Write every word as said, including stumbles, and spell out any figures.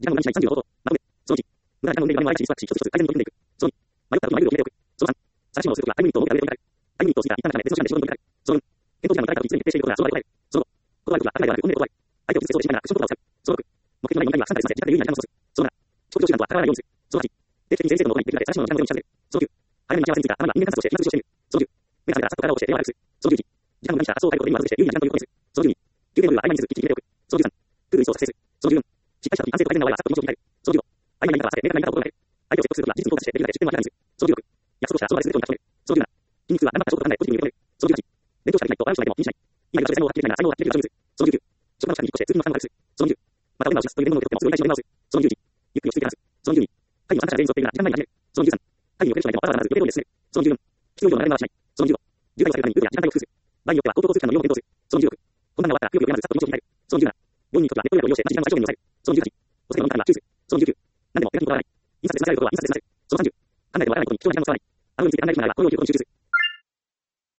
時間の何日内さんじゅうの方法。まとめ。そのいち。無駄な時間の運転に毎日リストは一つ一つ改善に取り組んでいく。そのに。迷った時のルールを決めておく。そのさん。最新のをするときはタイムリミットを設けた上でタイムリミットを過ぎたら一旦の中で別の時間で仕事に取りたい。そのよん。検討時間の誰かといつでに決定していることがその場で答える。そのご。断るときは当たり前ではなく本音で断る。相手を実践そうでしながらクッション言葉を使う。そのろく。目的のない問題にはさんたいさんで時間で有利な時間を過ごす。そのなな。遅刻上手段とは戦わないようにする。そのはち。定期的に先生との動画にできるだけ最新の時間のように知らせる。そのきゅう。早めに打ち合わせについて頭には人間観察として今通知をしてみる。そのじゅう。目が覚めたらさっと体をして電話をする。そのじゅういち。時間の無駄にした発想を変えることで今外して有利な時間ということにする。そのじゅうに。休憩のルールは曖昧にせず一気に決めておく。そのじゅうさん。ルールリストを作成する。そのじゅうよん。しっかりした時間制と改善の場合はさっと気持ちを切り替える。そのじゅうご。曖昧な言い方は避け、明確な言い方を心がける。相手を説得することは事実にフォーカスしてできるだけ出典は明らかにする。そのじゅうろく。約束をしたその場ですることに達める。そのじゅうなな。筋肉は頑張った証拠と考えポジティブに受け止める。そのじゅうはち。勉強しかできないと笑うしないでも気にしない。今いる場所で才能を発揮できないなら才能を発揮できる場所にする。そのじゅうきゅう。職場の下に引っ越して通勤の負担を軽くする。そのじゅう。また腕を直すという面倒を受けてもすぐに回収を直す。そのじゅういち。ゆっくり落ち着いて話す。そのじゅうに。会議の参加者が全員揃っているが時間前に始める。そのじゅうさん。会議に遅れる人がいてもわざわざまず予定通りで進める。そのじゅうよん。必要以上の流れ回しない。そのじゅうご。渋滞を避けるためにルールや時間帯を工夫する。場合によっては口頭交通機関の利用も検討する。そのじゅうろく。本番が終わったら不予備をやまずさっと気持ちを切り替える。そのじゅうなな。よにんにとってはネット予約を利用して同じ時間の最小限に抑える。そのじゅうはち。お酒の飲み方には注意する。そのじゅうきゅう。何でも手書きにこだわらない。印刷で済ませられることは印刷で済ませる。そのさんじゅう。考えてもわからないことに貴重な時間を使わない。あのようについて考えてしまえばこの要求を集中する。